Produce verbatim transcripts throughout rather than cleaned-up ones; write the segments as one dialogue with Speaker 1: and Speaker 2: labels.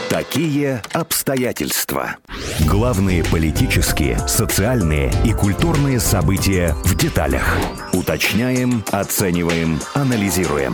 Speaker 1: Такие обстоятельства. Главные политические, социальные и культурные события в деталях. Уточняем, оцениваем, анализируем.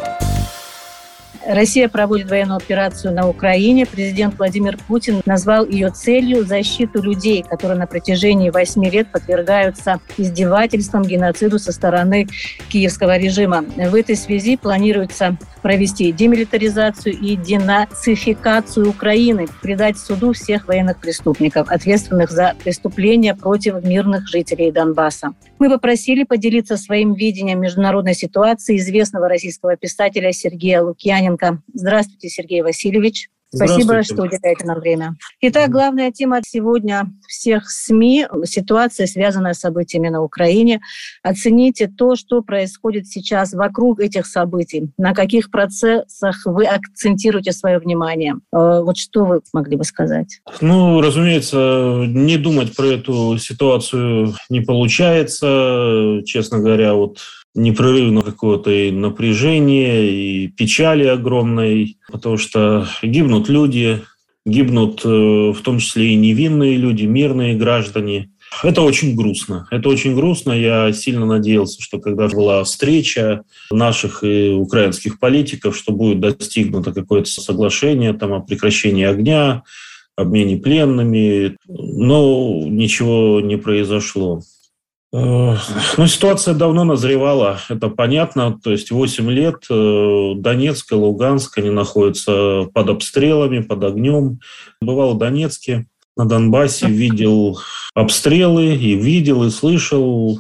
Speaker 2: Россия проводит военную операцию на Украине. Президент Владимир Путин назвал ее целью защиту людей, которые на протяжении восьми лет подвергаются издевательствам, геноциду со стороны киевского режима. В этой связи планируется провести демилитаризацию и денацификацию Украины, предать суду всех военных преступников, ответственных за преступления против мирных жителей Донбасса. Мы попросили поделиться своим видением международной ситуации известного российского писателя Сергея Лукьяненко. Здравствуйте, Сергей Васильевич. Спасибо, что уделяете нам время. Итак, главная тема сегодня всех СМИ – ситуация, связанная с событиями на Украине. Оцените то, что происходит сейчас вокруг этих событий. На каких процессах вы акцентируете свое внимание? Вот что вы могли бы сказать?
Speaker 3: Ну, разумеется, не думать про эту ситуацию не получается. Честно говоря, вот непрерывно какое-то и напряжение, и печали огромной, потому что гибнут люди, гибнут в том числе и невинные люди, мирные граждане. Это очень грустно. Это очень грустно. Я сильно надеялся, что когда была встреча наших и украинских политиков, что будет достигнуто какое-то соглашение там, о прекращении огня, обмене пленными, но ничего не произошло. Ну, ситуация давно назревала, это понятно. То есть восемь лет Донецк и Луганск, они находятся под обстрелами, под огнем. Бывал в Донецке, на Донбассе, видел обстрелы, и видел, и слышал,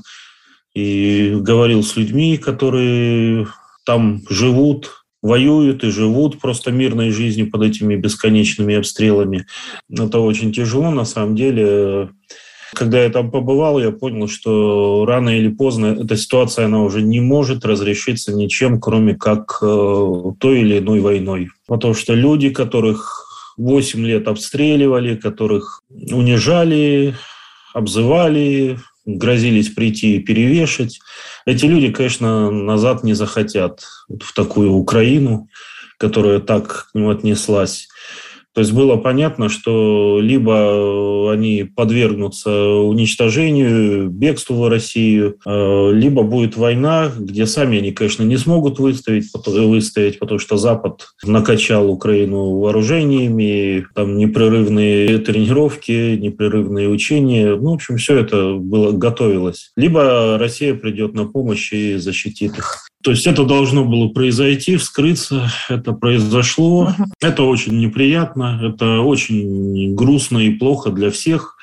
Speaker 3: и говорил с людьми, которые там живут, воюют и живут просто мирной жизнью под этими бесконечными обстрелами. Это очень тяжело, на самом деле. Когда я там побывал, я понял, что рано или поздно эта ситуация, она уже не может разрешиться ничем, кроме как э, той или иной войной. Потому что люди, которых восемь лет обстреливали, которых унижали, обзывали, грозились прийти и перевешать, эти люди, конечно, назад не захотят вот в такую Украину, которая так к ним отнеслась. То есть было понятно, что либо они подвергнутся уничтожению, бегству в Россию, либо будет война, где сами они, конечно, не смогут выстоять, выстоять, потому что Запад накачал Украину вооружениями, там непрерывные тренировки, непрерывные учения. Ну, в общем, все это было, готовилось. Либо Россия придет на помощь и защитит их. То есть это должно было произойти, вскрыться. Это произошло. Uh-huh. Это очень неприятно. Это очень грустно и плохо для всех.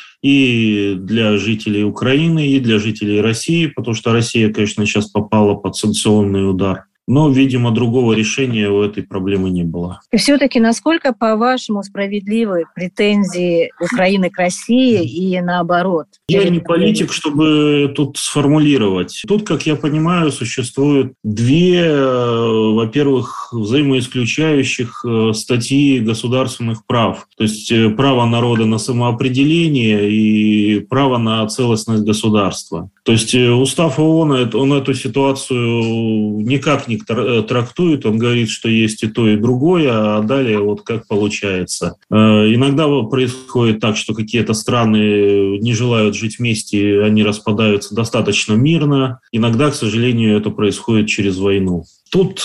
Speaker 3: И для жителей Украины, и для жителей России. Потому что Россия, конечно, сейчас попала под санкционный удар. Но, видимо, другого решения у этой проблемы не было.
Speaker 2: И все-таки насколько, по-вашему, справедливы претензии Украины к России и наоборот?
Speaker 3: Я не политик, чтобы тут сформулировать. Тут, как я понимаю, существуют две, во-первых, взаимоисключающих статьи государственных прав. То есть право народа на самоопределение и право на целостность государства. То есть устав ООН, он эту ситуацию никак не трактует, он говорит, что есть и то, и другое, а далее вот как получается. Иногда происходит так, что какие-то страны не желают жить вместе, они распадаются достаточно мирно. Иногда, к сожалению, это происходит через войну. Тут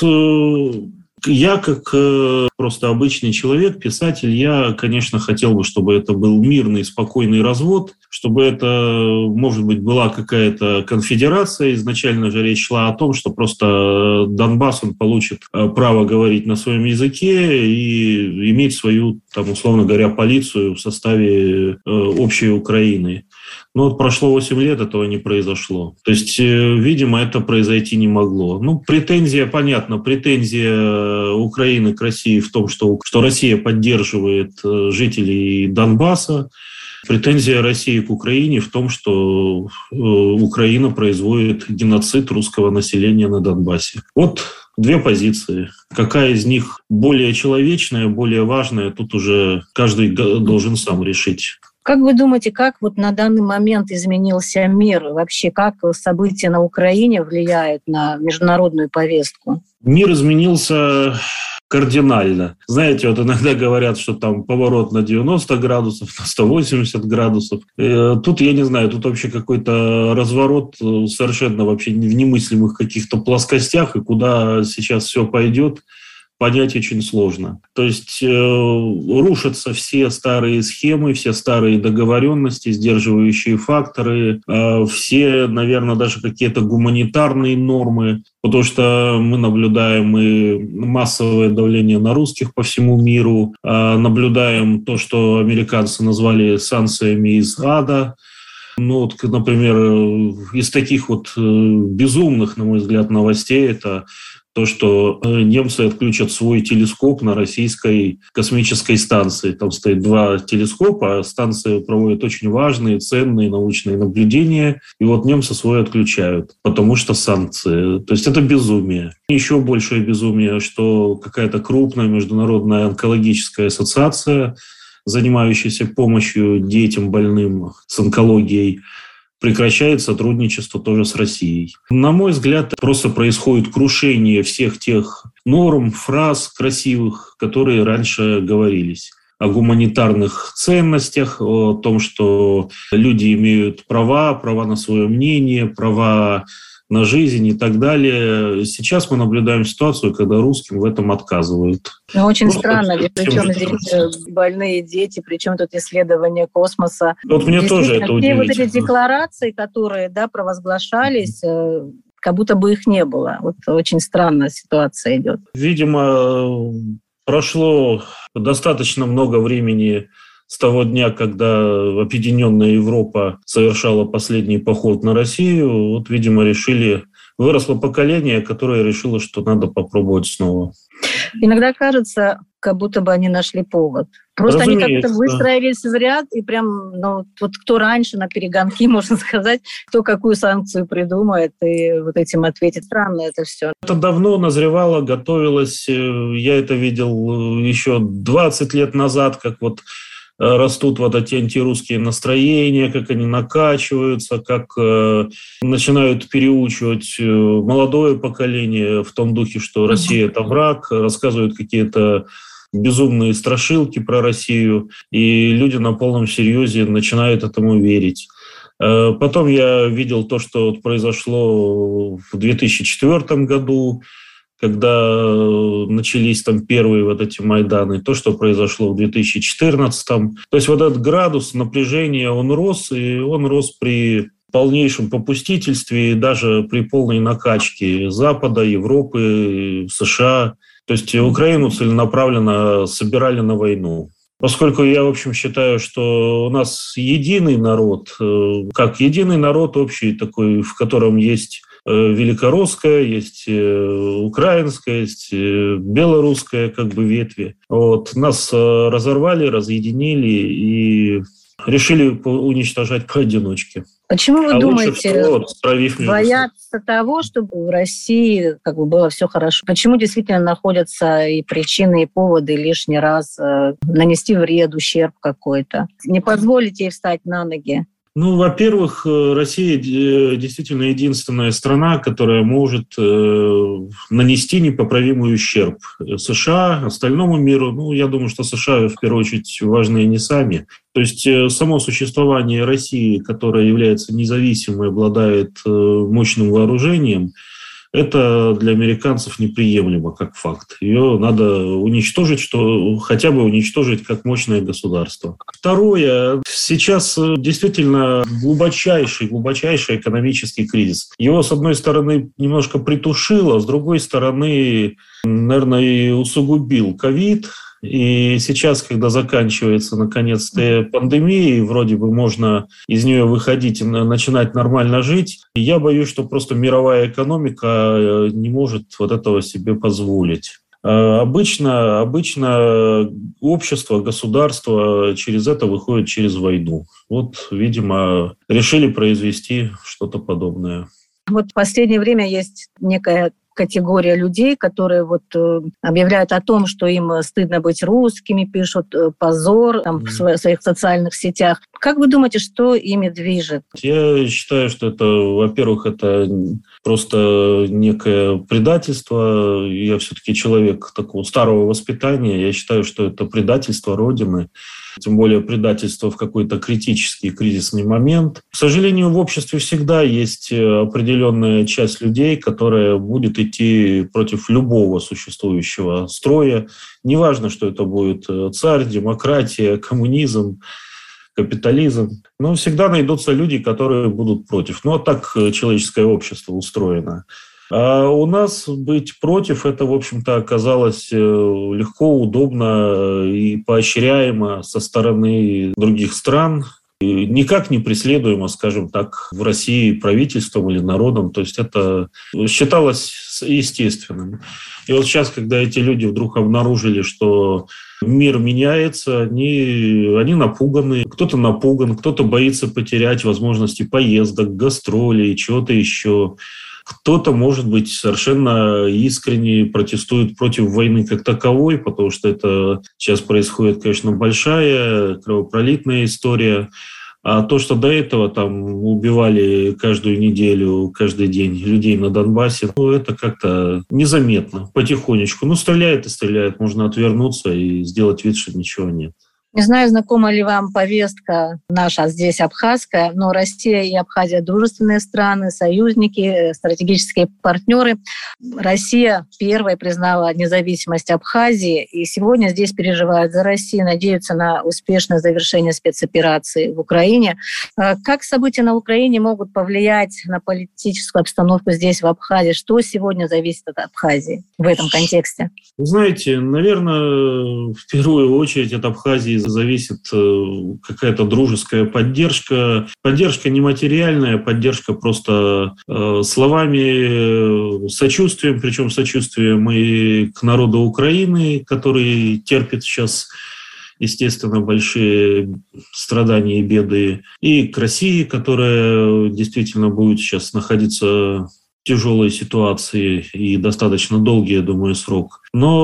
Speaker 3: я, как просто обычный человек, писатель, я, конечно, хотел бы, чтобы это был мирный, спокойный развод, чтобы это, может быть, была какая-то конфедерация. Изначально же речь шла о том, что просто Донбасс, он получит право говорить на своем языке и иметь свою, там, условно говоря, полицию в составе общей Украины. Но вот прошло восемь лет, этого не произошло. То есть, видимо, это произойти не могло. Ну, претензия, понятно, претензия Украины к России в том, что, что Россия поддерживает жителей Донбасса. Претензия России к Украине в том, что Украина производит геноцид русского населения на Донбассе. Вот две позиции. Какая из них более человечная, более важная, тут уже каждый должен сам решить.
Speaker 2: Как вы думаете, как вот на данный момент изменился мир? Вообще, как события на Украине влияют на международную повестку?
Speaker 3: Мир изменился кардинально. Знаете, вот иногда говорят, что там поворот на девяносто градусов, на сто восемьдесят градусов. И тут, я не знаю, тут вообще какой-то разворот совершенно вообще в немыслимых каких-то плоскостях, и куда сейчас все пойдет, понять очень сложно. То есть э, рушатся все старые схемы, все старые договоренности, сдерживающие факторы, э, все, наверное, даже какие-то гуманитарные нормы, потому что мы наблюдаем и массовое давление на русских по всему миру, э, наблюдаем то, что американцы назвали санкциями из ада. Ну, вот, например, из таких вот безумных, на мой взгляд, новостей это то, что немцы отключат свой телескоп на российской космической станции. Там стоит два телескопа, а станция проводит очень важные, ценные научные наблюдения. И вот немцы свой отключают, потому что санкции. То есть это безумие. Еще большее безумие, что какая-то крупная международная онкологическая ассоциация, занимающаяся помощью детям больным с онкологией, прекращает сотрудничество тоже с Россией. На мой взгляд, просто происходит крушение всех тех норм, фраз красивых, которые раньше говорились. О гуманитарных ценностях, о том, что люди имеют права, права на свое мнение, права на жизнь и так далее. Сейчас мы наблюдаем ситуацию, когда русским в этом отказывают.
Speaker 2: Ну, очень ну, странно, ведь причем здесь больные дети, причем тут исследования космоса.
Speaker 3: Вот мне тоже это удивительно.
Speaker 2: Все вот эти декларации, которые, да, провозглашались, как будто бы их не было. Вот очень странная ситуация идет.
Speaker 3: Видимо, прошло достаточно много времени с того дня, когда Объединенная Европа совершала последний поход на Россию. Вот, видимо, решили... Выросло поколение, которое решило, что надо попробовать снова.
Speaker 2: Иногда кажется, как будто бы они нашли повод. Просто Разумеется. Они как-то выстроились в ряд, и прям, ну, вот кто раньше на перегонки, можно сказать, кто какую санкцию придумает, и вот этим ответит. Странно это все.
Speaker 3: Это давно назревало, готовилось. Я это видел еще двадцать лет назад, как вот растут вот эти антирусские настроения, как они накачиваются, как э, начинают переучивать молодое поколение в том духе, что Россия – это враг, рассказывают какие-то безумные страшилки про Россию, и люди на полном серьезе начинают этому верить. Э, потом я видел то, что произошло в две тысячи четвёртом году, когда начались там первые вот эти Майданы, то, что произошло в две тысячи четырнадцатом. То есть вот этот градус напряжения, он рос, и он рос при полнейшем попустительстве, и даже при полной накачке Запада, Европы, США. То есть Украину целенаправленно собирали на войну. Поскольку я, в общем, считаю, что у нас единый народ, как единый народ общий такой, в котором есть великорусская, есть украинская, есть белорусская как бы ветви. Вот. Нас разорвали, разъединили и решили уничтожать поодиночке.
Speaker 2: Почему вы
Speaker 3: а
Speaker 2: думаете,
Speaker 3: всего,
Speaker 2: боятся того, чтобы в России как бы было все хорошо? Почему действительно находятся и причины, и поводы лишний раз э, нанести вред, ущерб какой-то? Не позволить ей встать на ноги?
Speaker 3: Ну, во-первых, Россия действительно единственная страна, которая может нанести непоправимый ущерб США, остальному миру. Ну, я думаю, что США в первую очередь важны не сами. То есть само существование России, которая является независимой, обладает мощным вооружением, это для американцев неприемлемо как факт. Ее надо уничтожить, что хотя бы уничтожить как мощное государство. Второе. Сейчас действительно глубочайший, глубочайший экономический кризис. Его, с одной стороны, немножко притушило, с другой стороны, наверное, и усугубил ковид. И сейчас, когда заканчивается наконец-то пандемия, и вроде бы можно из нее выходить и начинать нормально жить, я боюсь, что просто мировая экономика не может вот этого себе позволить. Обычно, обычно общество, государство через это выходит через войну. Вот, видимо, решили произвести что-то подобное.
Speaker 2: Вот в последнее время есть некая категория людей, которые вот э, объявляют о том, что им стыдно быть русскими, пишут э, позор там, mm. в своих социальных сетях. Как вы думаете, что ими движет?
Speaker 3: Я считаю, что это, во-первых, это просто некое предательство. Я все-таки человек такого старого воспитания. Я считаю, что это предательство Родины. Тем более предательство в какой-то критический, кризисный момент. К сожалению, в обществе всегда есть определенная часть людей, которая будет идти против любого существующего строя. Неважно, что это будет царь, демократия, коммунизм, капитализм. Но всегда найдутся люди, которые будут против. Ну, а так человеческое общество устроено. А у нас быть против, это, в общем-то, оказалось легко, удобно и поощряемо со стороны других стран. И никак не преследуемо, скажем так, в России правительством или народом. То есть это считалось естественным. И вот сейчас, когда эти люди вдруг обнаружили, что мир меняется, они, они напуганы. Кто-то напуган, кто-то боится потерять возможности поездок, гастролей, чего-то еще. Кто-то, может быть, совершенно искренне протестует против войны как таковой, потому что это сейчас происходит, конечно, большая кровопролитная история. А то, что до этого там убивали каждую неделю, каждый день людей на Донбассе, ну, это как-то незаметно, потихонечку. Ну, стреляет и стреляет, можно отвернуться и сделать вид, что ничего нет.
Speaker 2: Не знаю, знакома ли вам повестка наша здесь абхазская, но Россия и Абхазия – дружественные страны, союзники, стратегические партнеры. Россия первой признала независимость Абхазии, и сегодня здесь переживают за Россию, надеются на успешное завершение спецоперации в Украине. Как события на Украине могут повлиять на политическую обстановку здесь, в Абхазии? Что сегодня зависит от Абхазии в этом контексте?
Speaker 3: Вы знаете, наверное, в первую очередь от Абхазии зависит какая-то дружеская поддержка. Поддержка нематериальная, поддержка просто э, словами, сочувствием, причем сочувствием и к народу Украины, который терпит сейчас, естественно, большие страдания и беды, и к России, которая действительно будет сейчас находиться тяжелой ситуации и достаточно долгий, я думаю, срок.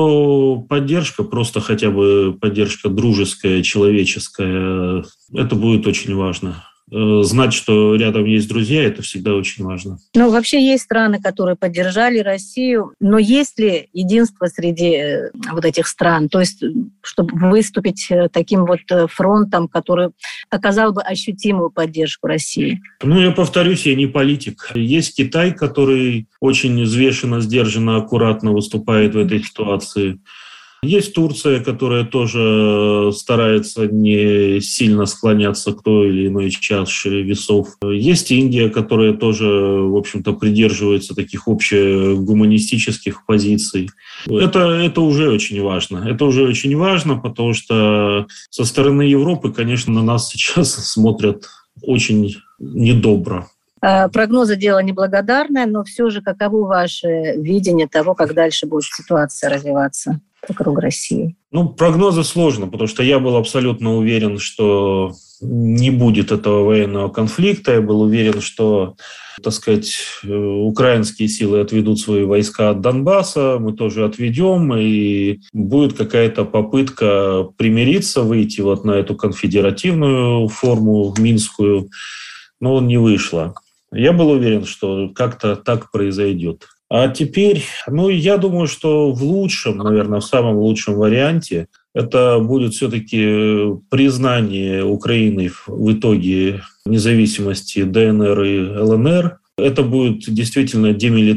Speaker 3: Но поддержка, просто хотя бы поддержка дружеская, человеческая, это будет очень важно. Знать, что рядом есть друзья, это всегда очень важно.
Speaker 2: Ну, вообще есть страны, которые поддержали Россию, но есть ли единство среди вот этих стран? То есть, чтобы выступить таким вот фронтом, который оказал бы ощутимую поддержку России?
Speaker 3: Ну, я повторюсь, я не политик. Есть Китай, который очень взвешенно, сдержанно, аккуратно выступает в этой ситуации. Есть Турция, которая тоже старается не сильно склоняться к той или иной чаше весов. Есть Индия, которая тоже, в общем-то, придерживается таких общегуманистических позиций. Это, это уже очень важно. Это уже очень важно, потому что со стороны Европы, конечно, на нас сейчас смотрят очень недобро.
Speaker 2: Прогнозы – дело неблагодарное, но все же каково ваше видение того, как дальше будет ситуация развиваться вокруг России?
Speaker 3: Ну, прогнозы сложно, потому что я был абсолютно уверен, что не будет этого военного конфликта. Я был уверен, что, так сказать, украинские силы отведут свои войска от Донбасса, мы тоже отведем, и будет какая-то попытка примириться, выйти вот на эту конфедеративную форму минскую, но не вышло. Я был уверен, что как-то так произойдет. А теперь, ну, я думаю, что в лучшем, наверное, в самом лучшем варианте это будет все-таки признание Украины в итоге независимости ДНР и ЛНР. Это будет действительно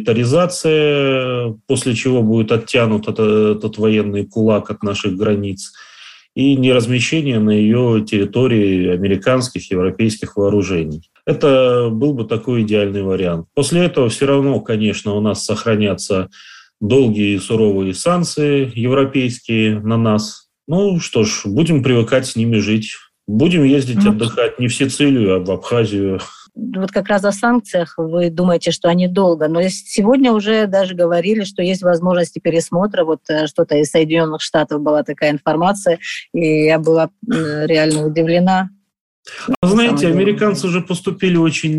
Speaker 3: демилитаризация, после чего будет оттянут этот, этот военный кулак от наших границ, и неразмещение на ее территории американских, европейских вооружений. Это был бы такой идеальный вариант. После этого все равно, конечно, у нас сохранятся долгие и суровые санкции европейские на нас. Ну что ж, будем привыкать с ними жить. Будем ездить отдыхать не в Сицилию, а в Абхазию.
Speaker 2: Вот как раз о санкциях вы думаете, что они долго, но сегодня уже даже говорили, что есть возможности пересмотра. Вот что-то из Соединенных Штатов была такая информация, и я была реально удивлена.
Speaker 3: А знаете, американцы уже поступили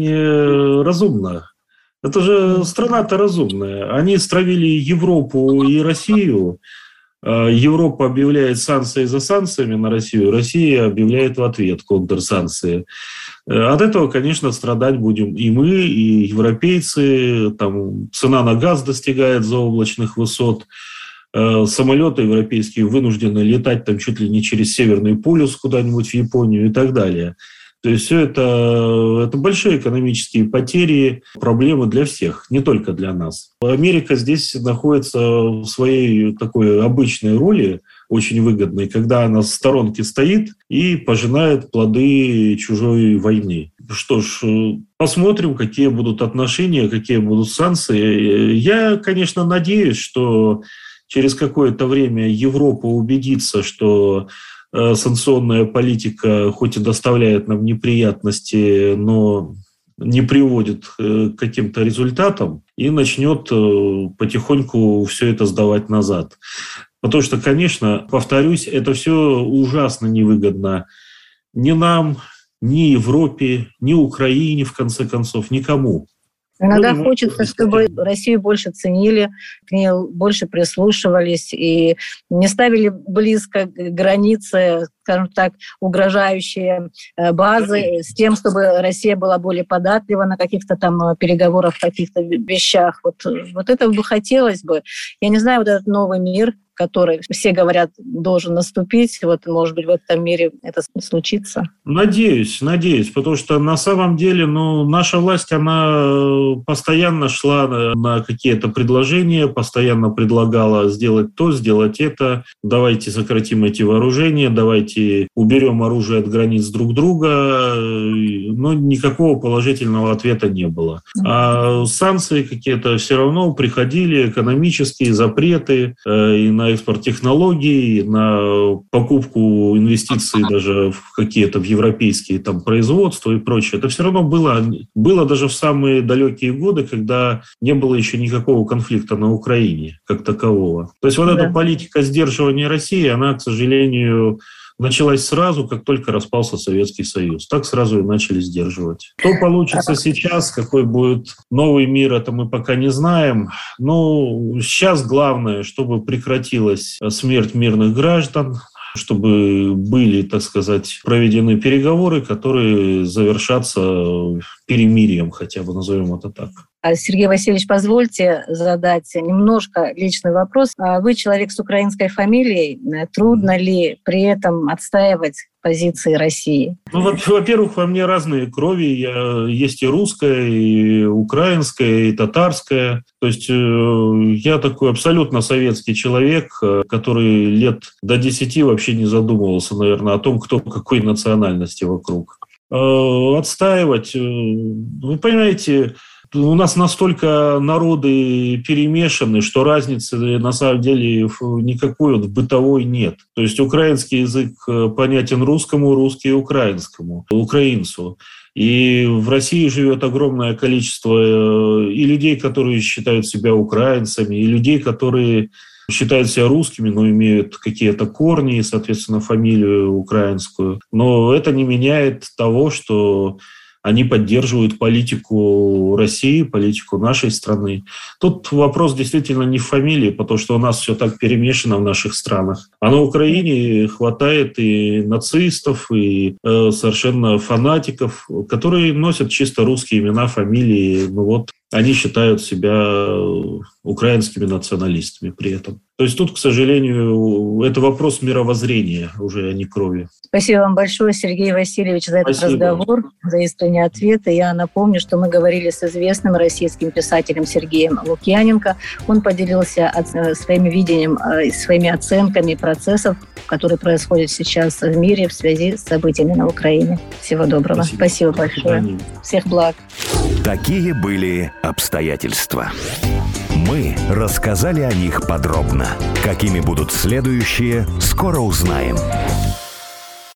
Speaker 3: очень разумно. Это же страна-то разумная. Они стравили Европу и Россию. Европа объявляет санкции за санкциями на Россию, Россия объявляет в ответ контрсанкции. От этого, конечно, страдать будем и мы, и европейцы. Там цена на газ достигает заоблачных высот. Самолеты европейские вынуждены летать там чуть ли не через Северный полюс куда-нибудь в Японию и так далее. То есть все это, это большие экономические потери, проблемы для всех, не только для нас. Америка здесь находится в своей такой обычной роли, очень выгодной, когда она в сторонке стоит и пожинает плоды чужой войны. Что ж, посмотрим, какие будут отношения, какие будут санкции. Я, конечно, надеюсь, что через какое-то время Европа убедится, что санкционная политика хоть и доставляет нам неприятности, но не приводит к каким-то результатам и начнет потихоньку все это сдавать назад. Потому что, конечно, повторюсь, это все ужасно невыгодно ни нам, ни Европе, ни Украине, в конце концов, никому.
Speaker 2: Иногда ну, хочется, чтобы Россию больше ценили, к ней больше прислушивались и не ставили близко границы, скажем так, угрожающие базы с тем, чтобы Россия была более податлива на каких-то там переговорах, каких-то вещах. Вот, вот это бы хотелось бы. Я не знаю, вот этот новый мир, который, все говорят, должен наступить. Вот, может быть, в этом мире это случится.
Speaker 3: Надеюсь, надеюсь, потому что на самом деле, ну, наша власть, она постоянно шла на, на какие-то предложения, постоянно предлагала сделать то, сделать это. Давайте сократим эти вооружения, давайте уберем оружие от границ друг друга. Но никакого положительного ответа не было. А санкции какие-то все равно приходили, экономические запреты и на экспорт технологий, на покупку инвестиций даже в какие-то в европейские там производства и прочее. Это все равно было, было даже в самые далекие годы, когда не было еще никакого конфликта на Украине как такового. То есть вот да. эта политика сдерживания России, она, к сожалению, началась сразу, как только распался Советский Союз. Так сразу и начали сдерживать. Что получится сейчас, какой будет новый мир, это мы пока не знаем. Но сейчас главное, чтобы прекратилась смерть мирных граждан, чтобы были, так сказать, проведены переговоры, которые завершатся перемирием, хотя бы назовем это так.
Speaker 2: Сергей Васильевич, позвольте задать немножко личный вопрос. Вы человек с украинской фамилией. Трудно ли при этом отстаивать позиции России?
Speaker 3: Ну, во-первых, во мне разные крови. Я, есть и русская, и украинская, и татарская. То есть я такой абсолютно советский человек, который лет до десяти вообще не задумывался, наверное, о том, кто какой национальности вокруг. Отстаивать, вы понимаете, у нас настолько народы перемешаны, что разницы на самом деле никакой вот бытовой нет. То есть украинский язык понятен русскому, русский украинскому, украинцу. И в России живет огромное количество и людей, которые считают себя украинцами, и людей, которые считают себя русскими, но имеют какие-то корни, соответственно, фамилию украинскую. Но это не меняет того, что они поддерживают политику России, политику нашей страны. Тут вопрос действительно не в фамилии, потому что у нас все так перемешано в наших странах. А на Украине хватает и нацистов, и э, совершенно фанатиков, которые носят чисто русские имена, фамилии. Ну вот, они считают себя украинскими националистами при этом. То есть тут, к сожалению, это вопрос мировоззрения уже, а не крови.
Speaker 2: Спасибо вам большое, Сергей Васильевич, за этот
Speaker 3: Спасибо.
Speaker 2: разговор, за искренние ответы. Я напомню, что мы говорили с известным российским писателем Сергеем Лукьяненко. Он поделился своим видением, своими оценками процессов, которые происходят сейчас в мире в связи с событиями на Украине. Всего доброго. Спасибо, Спасибо большое. Всех благ.
Speaker 1: Такие были обстоятельства. Мы рассказали о них подробно. Какими будут следующие, скоро узнаем.